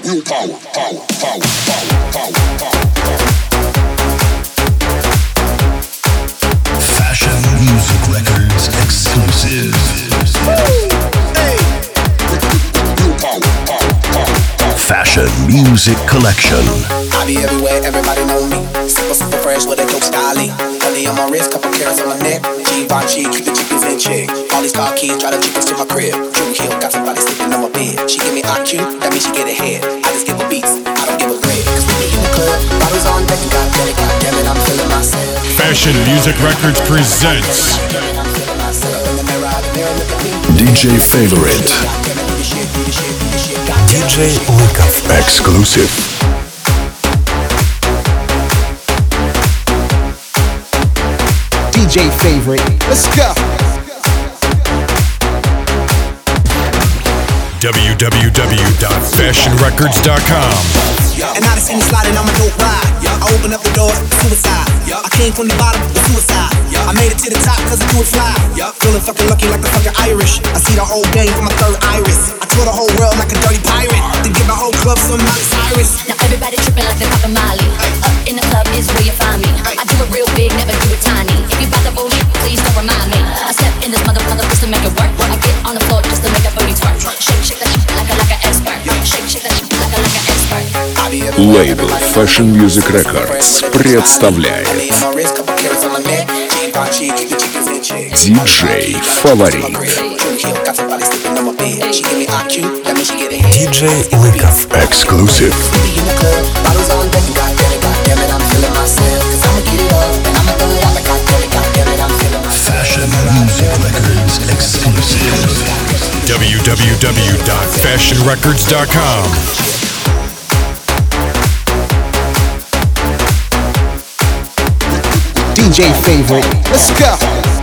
Fashion Music Records exclusive. Fashion Music Collection. I be everywhere, everybody know me. Super, super fresh with a dope style. Money on my wrist, couple carats on my neck. Givenchy, keep the chickens in check. All these car keys, drive the chickens to my crib. Drew Hill, got somebody sleeping on my bed. She give me IQ, that means she get ahead. I just give her beats, I don't give a bread. Cause we be in the club, bottles on deck, and goddamn it, I'm feeling myself. Fashion Music Records presents DJ Favorite. DJ Lykov exclusive. DJ Favorite, let's go. www.fashionrecords.com. And I done seen me sliding on my dope ride. I open up the doors, suicide. I came from the bottom, the suicide. I made it to the top cause I do it fly. Feeling fucking lucky like the fucking Irish. I see the whole game from my third iris. I tour the whole world like a dirty pirate. Then give my whole club some Miley Cyrus. Now everybody tripping like they're popping Molly. Up in the club is where you find me. I do it real big, never do it tiny. If you bout the bullshit, please don't remind me. I step in this mother just to make it work. I get on the floor just to make that booty twerk. Shake, shake that shit like an expert. Shake, shake that shit like an expert. Лейбл Fashion Music Records представляет DJ Фаворит. DJ Lykov exclusive. Fashion Music Records exclusive. www.fashionrecords.com. DJ Favorite, let's go.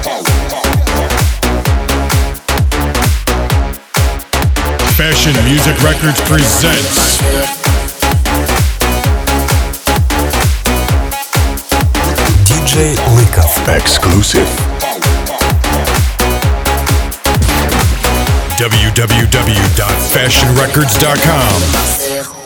Fashion Music Records presents DJ Lykov exclusive. www.fashionrecords.com.